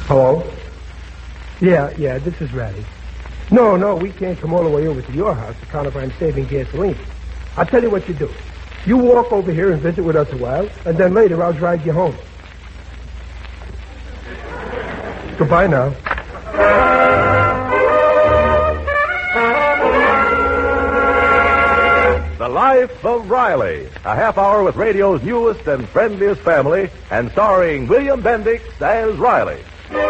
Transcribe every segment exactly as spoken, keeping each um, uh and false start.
Hello? Yeah, yeah, this is Ratty. No, no, we can't come all the way over to your house to count if I'm saving gasoline. I'll tell you what you do. You walk over here and visit with us a while, and then later I'll drive you home. Goodbye now. The Life of Riley, a half hour with radio's newest and friendliest family, and starring William Bendix as Riley.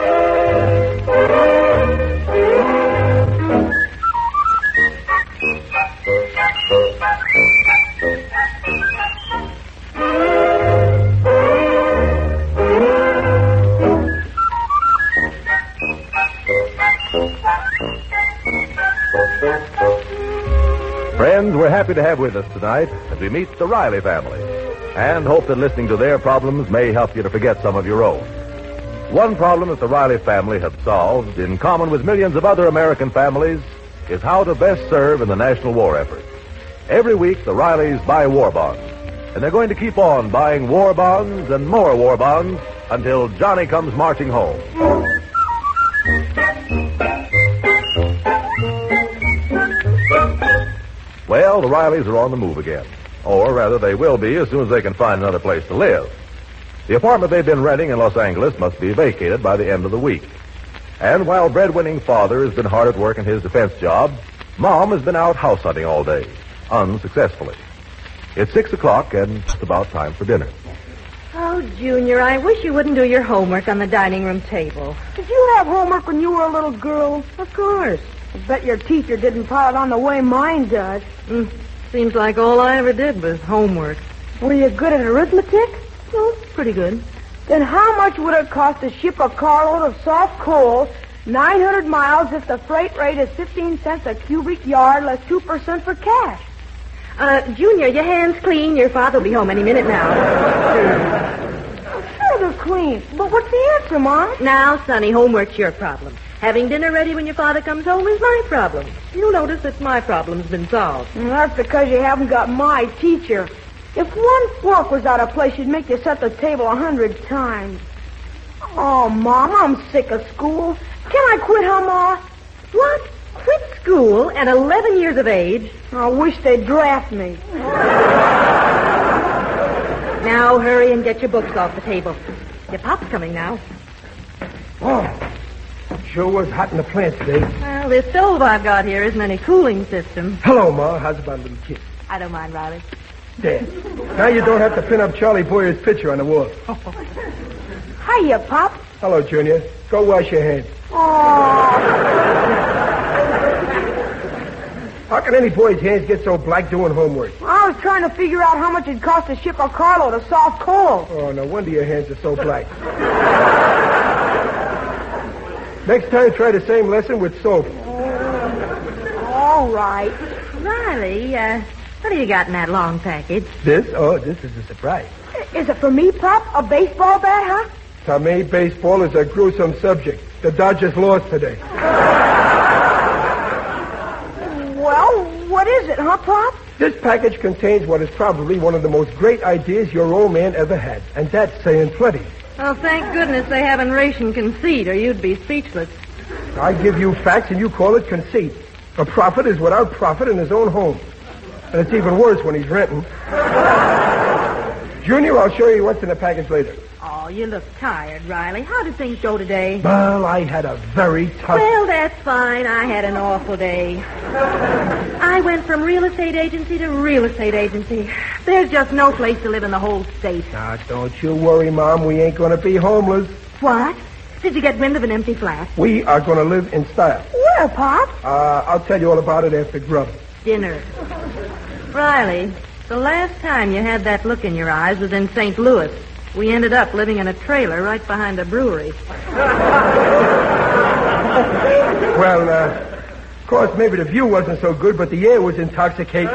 Friends, we're happy to have with us tonight as we meet the Riley family and hope that listening to their problems may help you to forget some of your own. One problem that the Riley family have solved, in common with millions of other American families, is how to best serve in the national war effort. Every week, the Rileys buy war bonds, and they're going to keep on buying war bonds and more war bonds until Johnny comes marching home. Well, the Rileys are on the move again. Or rather, they will be as soon as they can find another place to live. The apartment they've been renting in Los Angeles must be vacated by the end of the week. And while breadwinning father has been hard at work in his defense job, Mom has been out house hunting all day, unsuccessfully. It's six o'clock, and it's about time for dinner. Oh, Junior, I wish you wouldn't do your homework on the dining room table. Did you have homework when you were a little girl? Of course. I bet your teacher didn't pile it on the way mine does. Mm, seems like all I ever did was homework. Were you good at arithmetic? Oh, pretty good. Then how much would it cost to ship a carload of soft coal nine hundred miles if the freight rate is fifteen cents a cubic yard less two percent for cash? Uh, Junior, your hands clean. Your father will be home any minute now. Sure, they're clean. But what's the answer, Mom? Now, Sonny, homework's your problem. Having dinner ready when your father comes home is my problem. You'll notice that my problem's been solved. Well, that's because you haven't got my teacher. If one fork was out of place, she'd make you set the table a hundred times. Oh, Mom, I'm sick of school. Can I quit, huh, Ma? What? Quit school at eleven years of age? I wish they'd draft me. Now hurry and get your books off the table. Your pop's coming now. Oh, sure was hot in the plant today. Well, this stove I've got here isn't any cooling system. Hello, Ma. How's about a little kiss? I don't mind, Riley. There. Now you don't have to pin up Charlie Boyer's picture on the wall. Hiya, Pop. Hello, Junior. Go wash your hands. Oh. How can any boy's hands get so black doing homework? I was trying to figure out how much it'd cost to ship a carload of soft coal. Oh, no wonder your hands are so black. Next time, try the same lesson with soap. All right. Riley, uh, what have you got in that long package? This? Oh, this is a surprise. Is it for me, Pop? A baseball bat, huh? To me, baseball is a gruesome subject. The Dodgers lost today. Well, what is it, huh, Pop? This package contains what is probably one of the most great ideas your old man ever had, and that's saying plenty. Well, thank goodness they haven't ration conceit, or you'd be speechless. I give you facts, and you call it conceit. A prophet is without profit in his own home. And it's even worse when he's renting. Junior, I'll show you what's in the package later. Oh, you look tired, Riley. How did things go today? Well, I had a very tough... Well, that's fine. I had an awful day. I went from real estate agency to real estate agency. There's just no place to live in the whole state. Now, don't you worry, Mom. We ain't going to be homeless. What? Did you get wind of an empty flat? We are going to live in style. Where, Pop? Uh, I'll tell you all about it after grub. Dinner. Riley, the last time you had that look in your eyes was in Saint Louis. We ended up living in a trailer right behind a brewery. Well, uh, of course, maybe the view wasn't so good, but the air was intoxicating.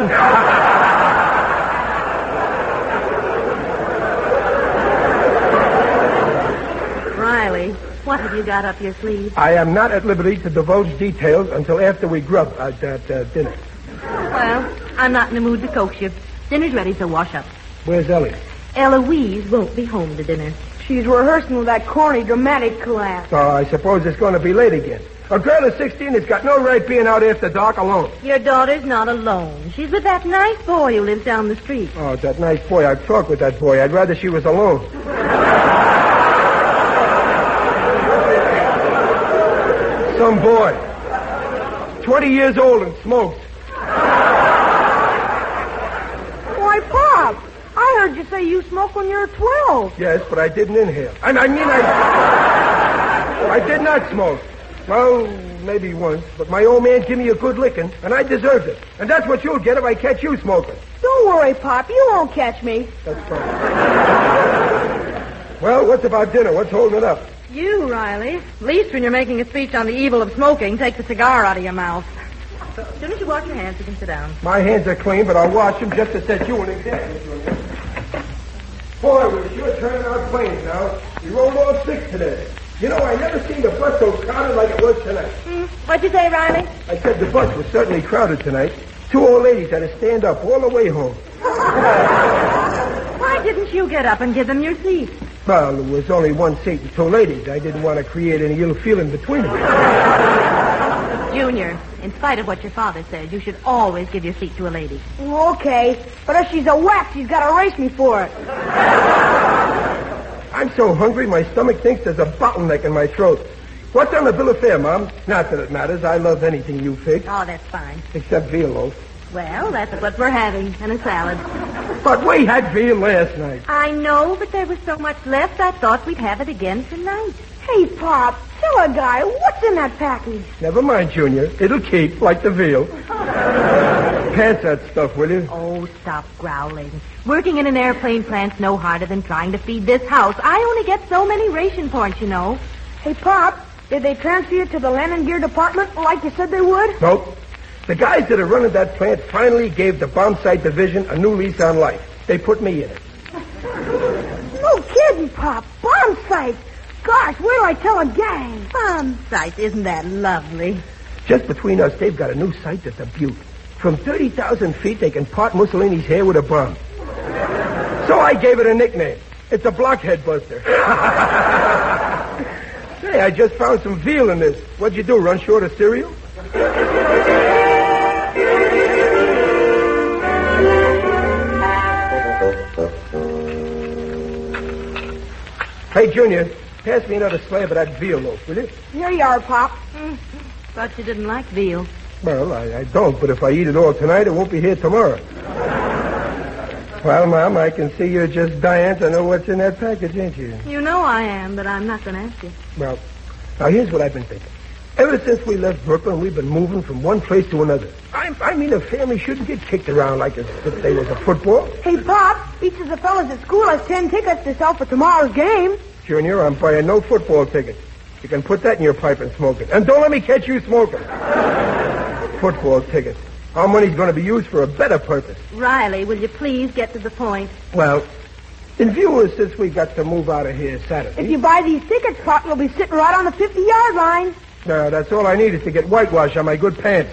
Riley, what have you got up your sleeve? I am not at liberty to divulge details until after we grub at that uh, dinner. Well, I'm not in the mood to coax you. Dinner's ready, so wash up. Where's Ellie? Eloise won't be home to dinner. She's rehearsing with that corny dramatic class. Oh, I suppose it's going to be late again. A girl of sixteen has got no right being out after dark alone. Your daughter's not alone. She's with that nice boy who lives down the street. Oh, that nice boy. I'd talk with that boy. I'd rather she was alone. Some boy. Twenty years old and smokes. Why, Pop, I heard you say you smoke when you were twelve. Yes, but I didn't inhale. I, I mean, I... I did not smoke. Well, maybe once, but my old man gave me a good licking, and I deserved it. And that's what you'll get if I catch you smoking. Don't worry, Pop. You won't catch me. That's fine. Well, what's about dinner? What's holding it up? You, Riley. At least when you're making a speech on the evil of smoking, take the cigar out of your mouth. As soon as you wash your hands, you can sit down. My hands are clean, but I'll wash them just to set you an example, Junior. Boy, we're sure turning out planes now. We rolled all six today. You know, I never seen the bus so crowded like it was tonight. Hmm. What'd you say, Riley? I said the bus was certainly crowded tonight. Two old ladies had to stand up all the way home. Why didn't you get up and give them your seat? Well, there was only one seat and two ladies. I didn't want to create any ill feeling between them. Junior, in spite of what your father said, you should always give your seat to a lady. Okay, but if she's a whack, she's got to race me for it. I'm so hungry, my stomach thinks there's a bottleneck in my throat. What's on the bill of fare, Mom? Not that it matters. I love anything you fix. Oh, that's fine. Except veal loaf. Well, that's what we're having, and a salad. But we had veal last night. I know, but there was so much left, I thought we'd have it again tonight. Hey, Pop, tell a guy, what's in that package? Never mind, Junior. It'll keep, like the veal. Pass that stuff, will you? Oh, stop growling. Working in an airplane plant's no harder than trying to feed this house. I only get so many ration points, you know. Hey, Pop, did they transfer you to the landing gear department like you said they would? Nope. The guys that are running that plant finally gave the bomb sight division a new lease on life. They put me in it. No kidding, Pop. Bomb sight. Gosh, where do I tell a gang? Bomb sight, isn't that lovely? Just between us, they've got a new sight that's a beaut. From thirty thousand feet, they can part Mussolini's hair with a bomb. So I gave it a nickname. It's a blockhead buster. Say, I just found some veal in this. What'd you do, run short of cereal? Hey, Junior, pass me another slab of that veal loaf, will you? Here you are, Pop. Mm, thought you didn't like veal. Well, I, I don't, but if I eat it all tonight, it won't be here tomorrow. Well, Mom, I can see you're just dying to know what's in that package, ain't you? You know I am, but I'm not going to ask you. Well, now here's what I've been thinking. Ever since we left Brooklyn, we've been moving from one place to another. I, I mean, a family shouldn't get kicked around like as if they was a football. Hey, Pop, each of the fellas at school has ten tickets to sell for tomorrow's game. Junior, I'm buying no football tickets. You can put that in your pipe and smoke it. And don't let me catch you smoking. Football tickets. Our money's going to be used for a better purpose. Riley, will you please get to the point? Well, in view of since we got to move out of here Saturday... If you buy these tickets, Pop, you'll be sitting right on the fifty-yard line. No, that's all I need is to get whitewash on my good pants.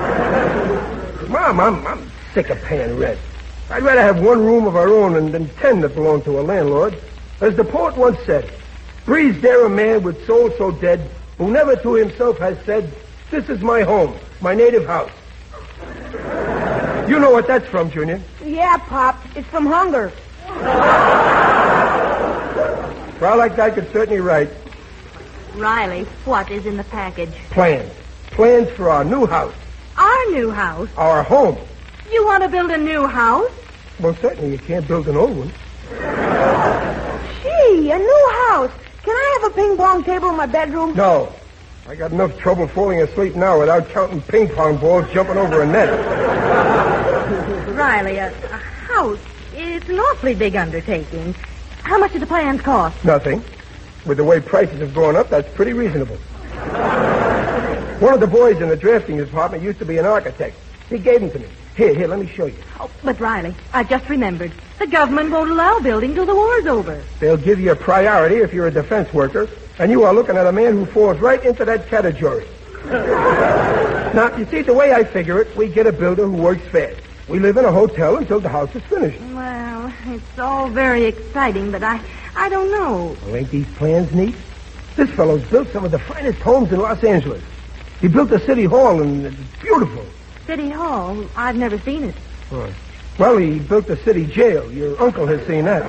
Mom, I'm, I'm sick of paying rent. I'd rather have one room of our own than, than ten that belong to a landlord. As the poet once said, breathes there a man with soul so dead, who never to himself has said, this is my home, my native house. You know what that's from, Junior? Yeah, Pop. It's from hunger. Well, like I could certainly write. Riley, what is in the package? Plans. Plans for our new house. Our new house? Our home. You want to build a new house? Well, certainly you can't build an old one. Gee, a new house. Can I have a ping pong table in my bedroom? No. I got enough trouble falling asleep now without counting ping pong balls jumping over a net. Riley, a, a house, it's an awfully big undertaking. How much do the plans cost? Nothing. With the way prices have gone up, that's pretty reasonable. One of the boys in the drafting department used to be an architect. He gave them to me. Here, here, let me show you. Oh, but Riley, I just remembered. The government won't allow building till the war's over. They'll give you a priority if you're a defense worker, and you are looking at a man who falls right into that category. Now, you see, the way I figure it, we get a builder who works fast. We live in a hotel until the house is finished. Well, it's all very exciting, but I, I don't know. Well, ain't these plans neat? This fellow's built some of the finest homes in Los Angeles. He built a city hall, and it's beautiful. City Hall? I've never seen it. Oh. Well, he built the city jail. Your uncle has seen that.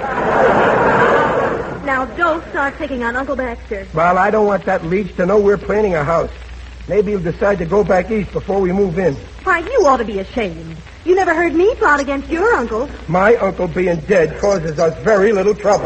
Now, don't start picking on Uncle Baxter. Well, I don't want that leech to know we're planning a house. Maybe he'll decide to go back east before we move in. Why, you ought to be ashamed. You never heard me plot against your uncle. My uncle being dead causes us very little trouble.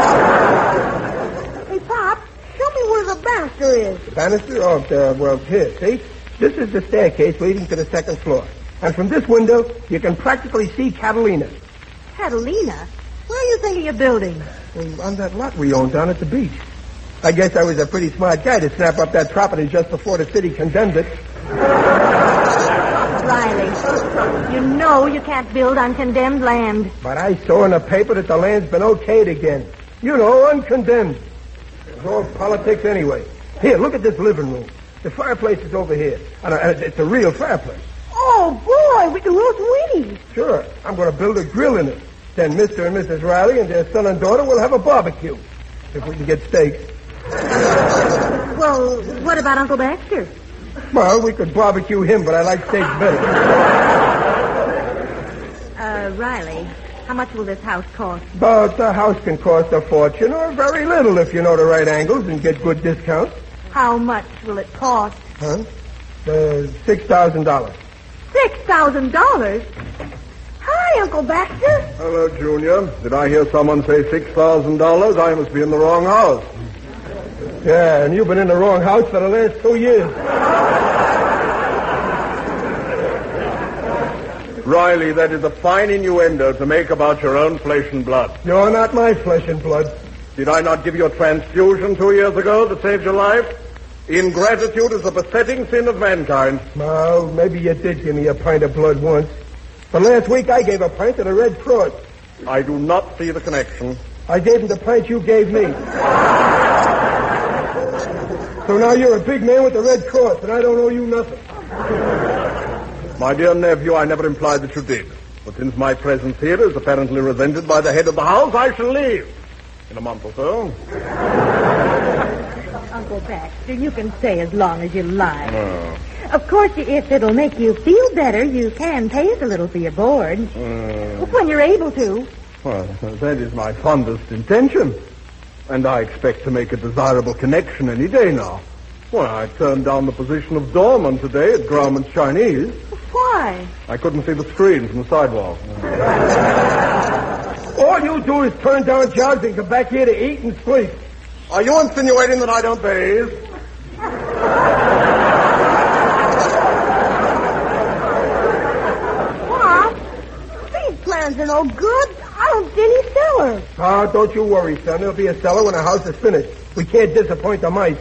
Hey, Pop, show me where the banister is. The banister? Oh, uh, well, here, see? This is the staircase leading to the second floor. And from this window, you can practically see Catalina. Catalina? Where are you thinking of building? Well, on that lot we own down at the beach. I guess I was a pretty smart guy to snap up that property just before the city condemned it. Riley, you know you can't build on condemned land. But I saw in the paper that the land's been okayed again. You know, uncondemned. It's all politics anyway. Here, look at this living room. The fireplace is over here. And it's a real fireplace. Oh, boy, we can roast Wheaties. Sure. I'm going to build a grill in it. Then Mister and Missus Riley and their son and daughter will have a barbecue. If we can get steaks. Well, what about Uncle Baxter? Well, we could barbecue him, but I like steaks better. Uh, Riley, how much will this house cost? But the house can cost a fortune or very little if you know the right angles and get good discounts. How much will it cost? Huh? Uh, six thousand dollars. Six thousand dollars? Hi, Uncle Baxter. Hello, Junior. Did I hear someone say six thousand dollars? I must be in the wrong house. Yeah, and you've been in the wrong house for the last two years. Riley, that is a fine innuendo to make about your own flesh and blood. You're not my flesh and blood. Did I not give you a transfusion two years ago that saved your life? Ingratitude is the besetting sin of mankind. Well, maybe you did give me a pint of blood once. But last week I gave a pint to the Red Cross. I do not see the connection. I gave him the pint you gave me. So now you're a big man with the Red Cross, and I don't owe you nothing. My dear nephew, I never implied that you did. But since my presence here is apparently resented by the head of the house, I shall leave. In a month or so. Uncle Baxter, you can stay as long as you like. Oh. Of course, if it'll make you feel better, you can pay us a little for your board. Uh, When you're able to. Well, that is my fondest intention. And I expect to make a desirable connection any day now. Well, I turned down the position of doorman today at Grauman's Chinese. Why? I couldn't see the screen from the sidewalk. All you do is turn down jobs and come back here to eat and sleep. Are you insinuating that I don't bathe? Pop, these plans are no good. I don't see any cellar. Ah, don't you worry, son. There'll be a cellar when the house is finished. We can't disappoint the mice.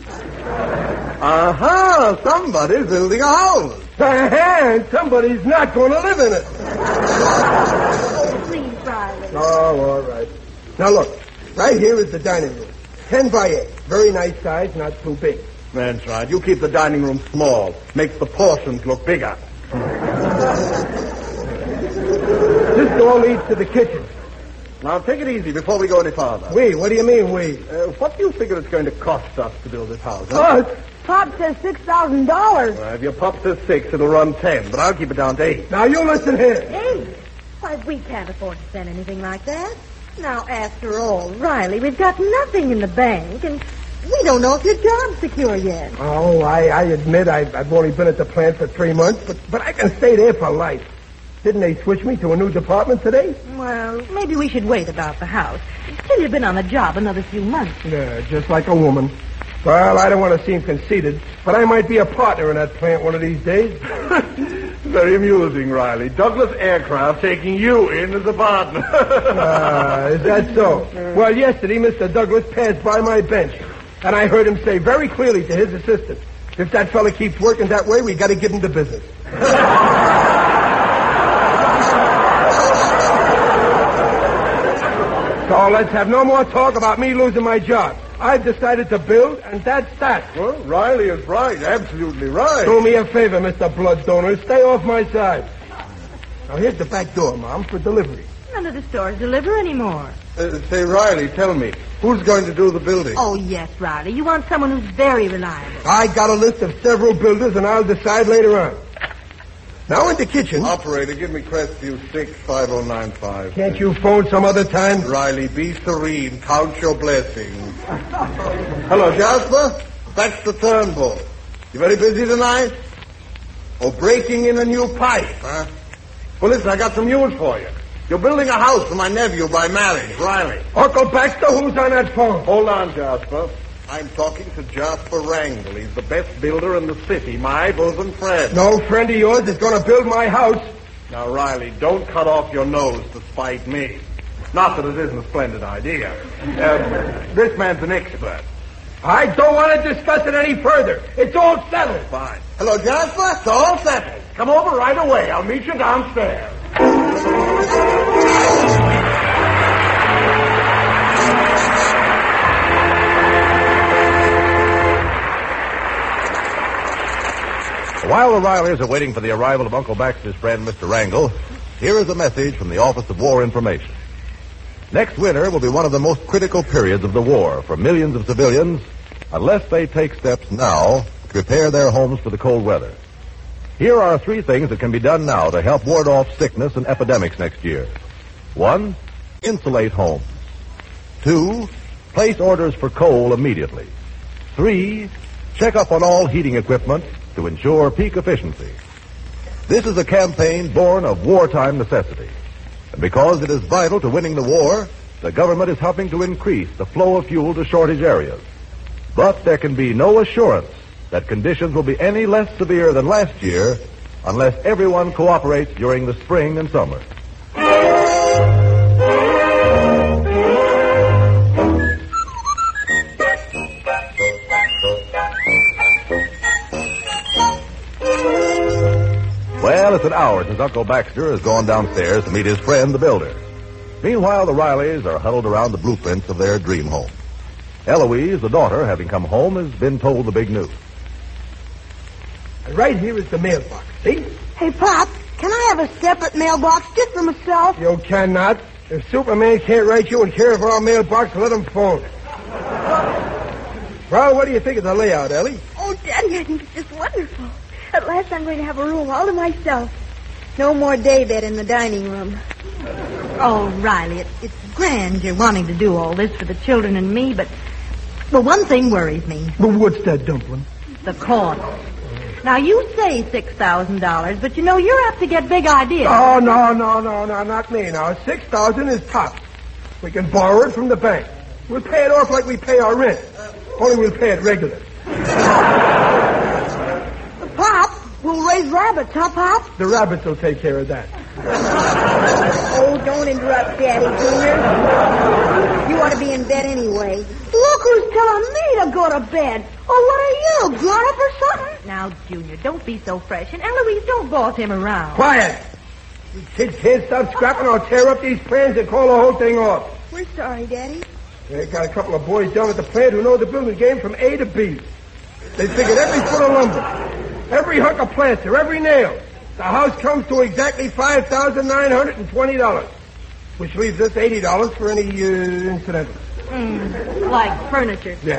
Aha! Somebody's building a house. And somebody's not going to live in it. Oh, please, Riley. Oh, all right. Now, look. Right here is the dining room. Ten by eight. Very nice size, not too big. That's right. You keep the dining room small. Makes the portions look bigger. This door leads to the kitchen. Now, take it easy before we go any farther. We? What do you mean, we? Uh, what do you figure it's going to cost us to build this house? Huh? Us? Pop says six thousand dollars. Well, if your pop says six, it'll run ten, but I'll keep it down to eight. Now, you listen here. Hey, why, we can't afford to spend anything like that. Now, after all, Riley, we've got nothing in the bank, and we don't know if your job's secure yet. Oh, I, I admit I've, I've only been at the plant for three months, but, but I can stay there for life. Didn't they switch me to a new department today? Well, maybe we should wait about the house till you've been on the job another few months. Yeah, just like a woman. Well, I don't want to seem conceited, but I might be a partner in that plant one of these days. Very amusing, Riley. Douglas Aircraft taking you in as a partner. Ah, is that so? Well, yesterday, Mister Douglas passed by my bench, and I heard him say very clearly to his assistant, if that fella keeps working that way, we got to get him to business. So let's have no more talk about me losing my job. I've decided to build, and that's that. Well, Riley is right. Absolutely right. Do me a favor, Mister Blood Donor. Stay off my side. Now, here's the back door, Mom, for delivery. None of the stores deliver anymore. Uh, say, Riley, tell me, who's going to do the building? Oh, yes, Riley. You want someone who's very reliable. I got a list of several builders, and I'll decide later on. Now in the kitchen. Operator, give me Crestview six five oh nine five. Can't you phone some other time? Riley, be serene. Count your blessings. Hello, Jasper. That's the Turnbull. You very busy tonight? Oh, breaking in a new pipe, huh? Well, listen, I got some news for you. You're building a house for my nephew by marriage, Riley. Uncle Baxter, who's on that phone? Hold on, Jasper. I'm talking to Jasper Wrangle. He's the best builder in the city, my bosom friend. No friend of yours is going to build my house. Now, Riley, don't cut off your nose to spite me. Not that it isn't a splendid idea. Uh, this man's an expert. I don't want to discuss it any further. It's all settled. Fine. Hello, Jasper. It's all settled. Come over right away. I'll meet you downstairs. While the Rileys are waiting for the arrival of Uncle Baxter's friend, Mister Wrangle, here is a message from the Office of War Information. Next winter will be one of the most critical periods of the war for millions of civilians unless they take steps now to prepare their homes for the cold weather. Here are three things that can be done now to help ward off sickness and epidemics next year. One, insulate homes. Two, place orders for coal immediately. Three, check up on all heating equipment to ensure peak efficiency. This is a campaign born of wartime necessity. And because it is vital to winning the war, the government is helping to increase the flow of fuel to shortage areas. But there can be no assurance that conditions will be any less severe than last year unless everyone cooperates during the spring and summer. Well, it's an hour since Uncle Baxter has gone downstairs to meet his friend, the builder. Meanwhile, the Rileys are huddled around the blueprints of their dream home. Eloise, the daughter, having come home, has been told the big news. And right here is the mailbox, see? Hey, Pop, can I have a separate mailbox just for myself? You cannot. If Superman can't write you in care of our mailbox, let him phone. Well, what do you think of the layout, Ellie? Oh, Daddy, I think it's just wonderful. At last I'm going to have a room all to myself. No more daybed in the dining room. Oh, Riley, it, it's grand you're wanting to do all this for the children and me, but but one thing worries me. Well, what's that, Dumpling? The cost. Now, you say six thousand dollars, but you know you're apt to get big ideas. Oh, no, no, no, no, not me now. six thousand dollars is tops. We can borrow it from the bank. We'll pay it off like we pay our rent. Only we'll pay it regular. Pop, we'll raise rabbits, huh, Pop? The rabbits will take care of that. Oh, don't interrupt, Daddy, Junior. You ought to be in bed anyway. Look who's telling me to go to bed. Oh, what are you, grown up or something? Now, Junior, don't be so fresh. And Eloise, don't boss him around. Quiet! You kids can't stop scrapping. I'll tear up these plans and call the whole thing off. We're sorry, Daddy. They got a couple of boys down at the plant who know the building game from A to B. They figured every foot of lumber, every hunk of plaster, every nail. The house comes to exactly five thousand nine hundred twenty dollars, which leaves us eighty dollars for any uh, incidentals. Mm, like furniture. Yeah.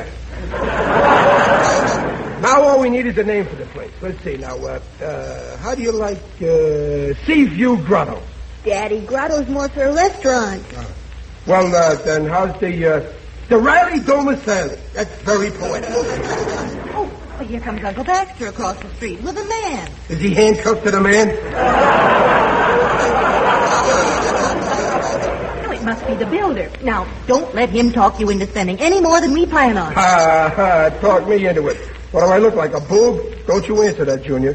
Now all we need is a name for the place. Let's see now. Uh, uh, how do you like uh, Seaview Grotto? Daddy, Grotto's more for a restaurant. Uh, well, uh, then how's the uh, the Riley Domicile? That's very poetic. Oh, well, here comes Uncle Baxter across the street with a man. Is he handcuffed to the man? No, it must be the builder. Now, don't let him talk you into spending any more than we plan on. Ah, ha, talk me into it. What do I look like, a boob? Don't you answer that, Junior.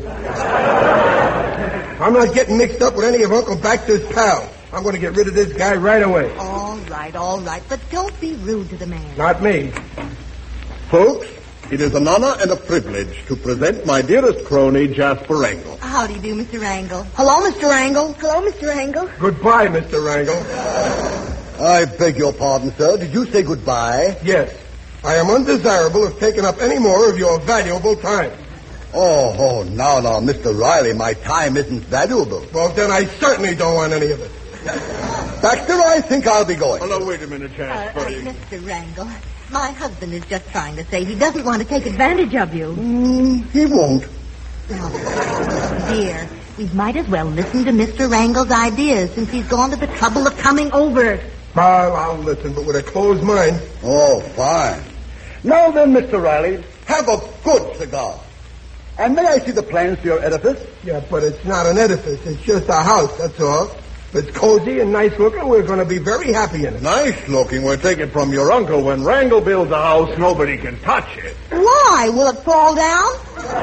I'm not getting mixed up with any of Uncle Baxter's pals. I'm going to get rid of this guy right away. All right, all right, but don't be rude to the man. Not me. Folks, it is an honor and a privilege to present my dearest crony, Jasper Wrangle. How do you do, Mister Wrangle? Hello, Mister Wrangle. Hello, Mister Wrangle. Goodbye, Mister Wrangle. I beg your pardon, sir. Did you say goodbye? Yes. I am undesirable of taking up any more of your valuable time. Oh, oh, no, no, Mister Riley, my time isn't valuable. Well, then I certainly don't want any of it. Baxter, I think I'll be going. Oh, no, wait a minute, Uh, Jasper. uh, Mister Wrangle, my husband is just trying to say he doesn't want to take advantage of you. Mm, he won't. Oh, dear, we might as well listen to Mister Wrangle's ideas since he's gone to the trouble of coming over. I'll, I'll listen, but with a closed mind. Oh, fine. Now then, Mister Riley, Have a good cigar. and may I see the plans to your edifice? Yeah, but it's not an edifice. It's just a house, that's all. If it's cozy and nice looking, we're going to be very happy in it. Nice looking. We'll take it from your uncle. When Wrangle builds a house, nobody can touch it. Why? Will it fall down?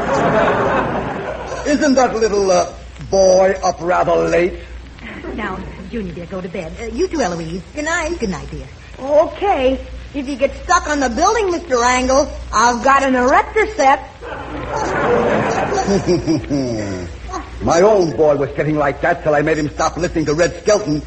Isn't that little uh, boy up rather late? Now, Junior, dear, go to bed. Uh, you too, Eloise. Good night. Good night, dear. Okay. If you get stuck on the building, Mister Wrangle, I've got an erector set. My own boy was getting like that till I made him stop listening to Red Skelton.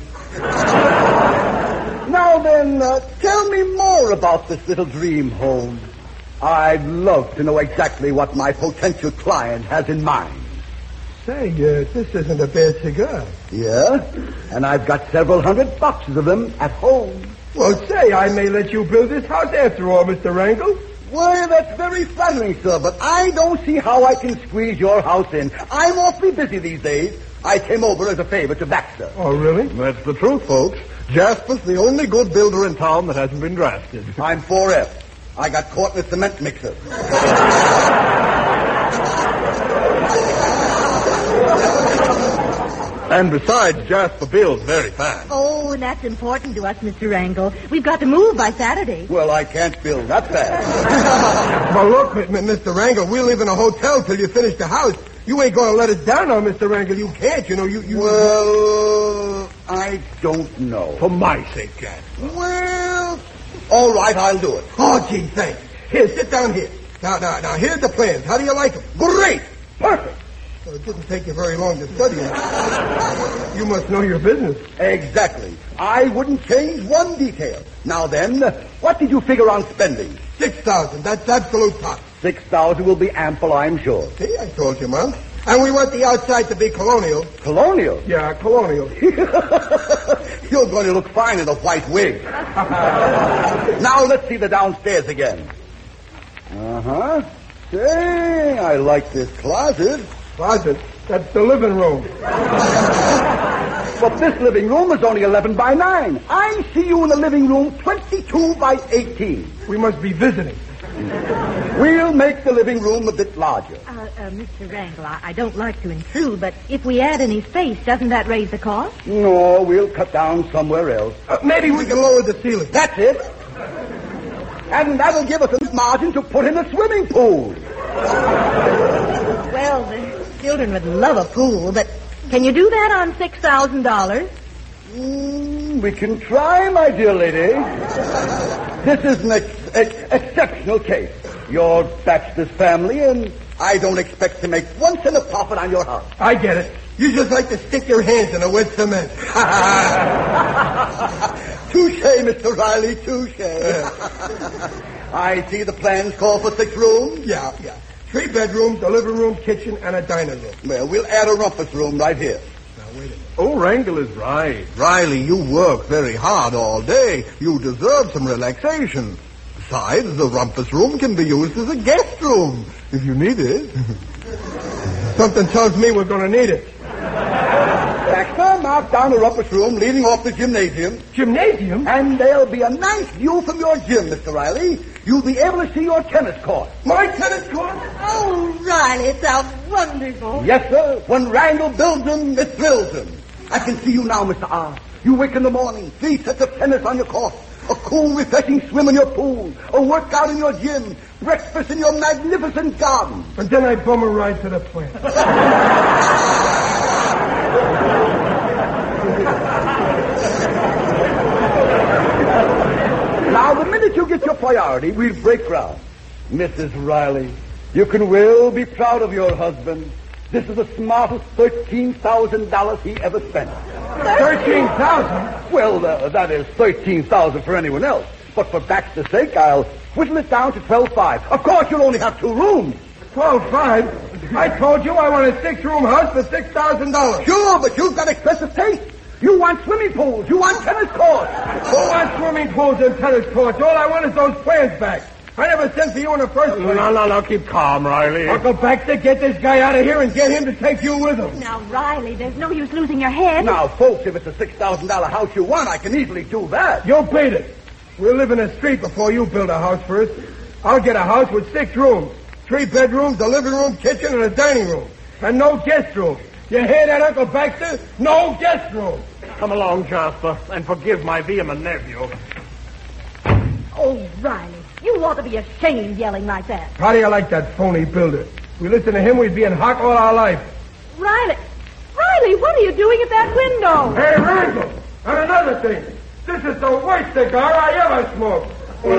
Now then, uh, tell me more about this little dream home. I'd love to know exactly what my potential client has in mind. Say, uh, this isn't a bad cigar. Yeah? And I've got several hundred boxes of them at home. Well, say, I may let you build this house after all, Mister Wrangle. Well, that's very flattering, sir, but I don't see how I can squeeze your house in. I'm awfully busy these days. I came over as a favor to Baxter. Oh, really? That's the truth, folks. Jasper's the only good builder in town that hasn't been drafted. I'm four F. I got caught in a cement mixer. And besides, Jasper builds very fast. Oh, and that's important to us, Mister Wrangle. We've got to move by Saturday. Well, I can't build that fast. Well, look, M- M- Mister Wrangle, we live in a hotel till you finish the house. You ain't going to let us down now, Mister Wrangle. You can't, you know. You, you. Well, I don't know. For my sake, Jasper. Well, all right, I'll do it. Oh, gee, thanks. Here, sit down here. Now, now, now, here's the plans. How do you like them? Great. Perfect. Well, it didn't take you very long to study them. You must know your business. Exactly. I wouldn't change one detail. Now then, what did you figure on spending? Six thousand. That's absolute top. Six thousand will be ample, I'm sure. See, I told you, Mom. And we want the outside to be colonial. Colonial? Yeah, colonial. You're going to look fine in a white wig. Now let's see the downstairs again. Uh-huh. Say, I like this closet. Closet. That's the living room. But this living room is only eleven by nine. I see you in the living room twenty-two by eighteen. We must be visiting. We'll make the living room a bit larger. Uh, uh, Mister Wrangle, I, I don't like to intrude, but if we add any space, doesn't that raise the cost? No, we'll cut down somewhere else. Uh, maybe we can lower the ceiling. That's it. And that'll give us a margin to put in a swimming pool. Well, the children would love a pool, but can you do that on six thousand dollars? Mm, we can try, my dear lady. This is an ex- ex- exceptional case. You're Baxter's family, and I don't expect to make one cent of profit on your house. I get it. You just like to stick your hands in the wet cement. Touche, Mister Riley, touche. I see the plans call for six rooms. Yeah, yeah. Three bedrooms, a living room, kitchen, and a dining room. Well, we'll add a rumpus room right here. Now, wait a minute. Oh, Wrangle is right. Riley, you work very hard all day. You deserve some relaxation. Besides, the rumpus room can be used as a guest room, if you need it. Something tells me we're going to need it. Baxter, mark down the rumpus room leading off the gymnasium. Gymnasium? And there'll be a nice view from your gym, Mister Riley. You'll be able to see your tennis court. My tennis court? Oh, Riley, it sounds wonderful. Yes, sir. When Wrangle builds them, it thrills him. I can see you now, Mister R. You wake in the morning, three sets of tennis on your court, a cool, refreshing swim in your pool, a workout in your gym, breakfast in your magnificent garden. And then I bum a ride to the plant. Now, the minute you get your priority, we'll break ground. Missus Riley, you can well be proud of your husband. This is the smartest thirteen thousand dollars he ever spent. Thirteen thousand? Well, uh, that is thirteen thousand dollars for anyone else. But for Baxter's sake, I'll whittle it down to twelve five. Of course, you'll only have two rooms. Twelve five? I told you I want a six-room house for six thousand dollars. Sure, but you've got expensive taste. You want swimming pools. You want tennis courts. Who wants swimming pools and tennis courts? All I want is those plans back. I never sent for you in the first place. No, no, no. Keep calm, Riley. Uncle Baxter, get this guy out of here and get him to take you with him. Now, Riley, there's no use losing your head. Now, folks, if it's a six thousand dollars house you want, I can easily do that. You beat it. We'll live in the street before you build a house first. I'll get a house with six rooms. Three bedrooms, a living room, kitchen, and a dining room. And no guest room. You hear that, Uncle Baxter? No guest room. Come along, Jasper, and forgive my vehement nephew. Oh, Riley, you ought to be ashamed yelling like that. How do you like that phony builder? If we listen to him, we'd be in hock all our life. Riley, Riley, what are you doing at that window? Hey, Randall, and another thing. This is the worst cigar I ever smoked.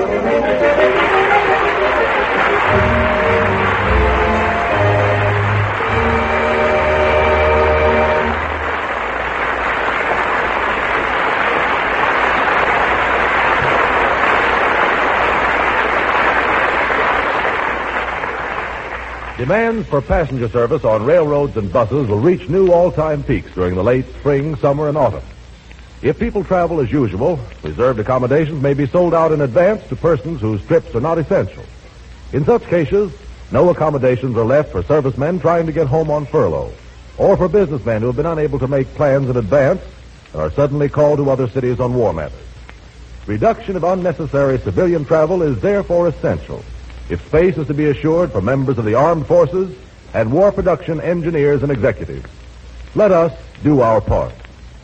Demands for passenger service on railroads and buses will reach new all-time peaks during the late spring, summer, and autumn. If people travel as usual, reserved accommodations may be sold out in advance to persons whose trips are not essential. In such cases, no accommodations are left for servicemen trying to get home on furlough, or for businessmen who have been unable to make plans in advance and are suddenly called to other cities on war matters. Reduction of unnecessary civilian travel is therefore essential if space is to be assured for members of the armed forces and war production engineers and executives. Let us do our part.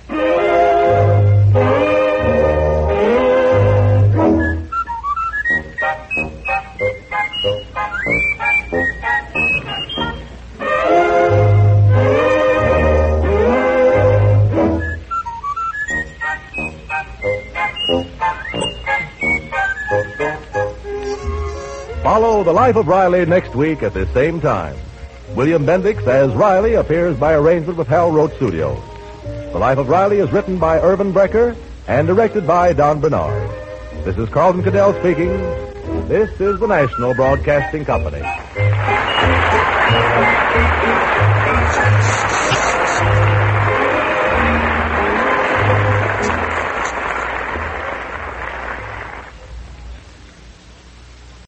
Follow The Life of Riley next week at this same time. William Bendix as Riley appears by arrangement with Hal Roach Studios. The Life of Riley is written by Irvin Brecker and directed by Don Bernard. This is Carlton Cadell speaking. This is the National Broadcasting Company.